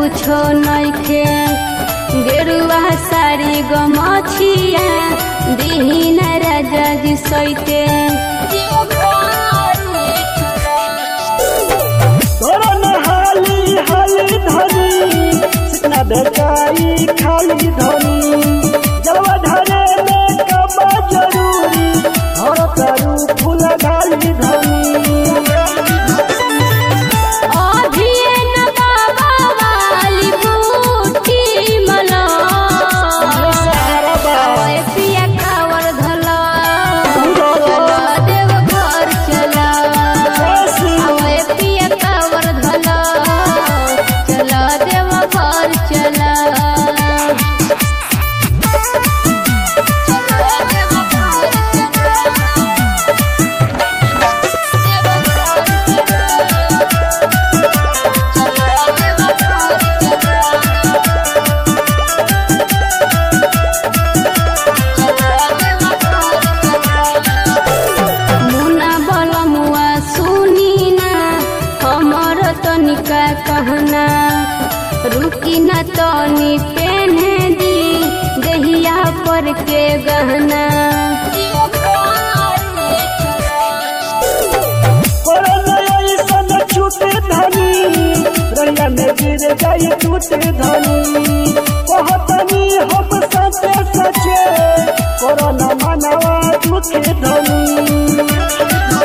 कुछो नइखे गेरुआ साड़ी गमछिया दीन राजा जी सैते हाली हाली धनी सिकना बेचाई खाली धनी जलवा ढारे में कबा जरूरी हर करू फूल डाली धनी कहना रुकी न तनी पहने दी दहिया पर के गहना छूटे धनी रैया में गिर जाई टूटे धनी कहतनी हम सचे सचे कोरोना मनवा टूटे धनी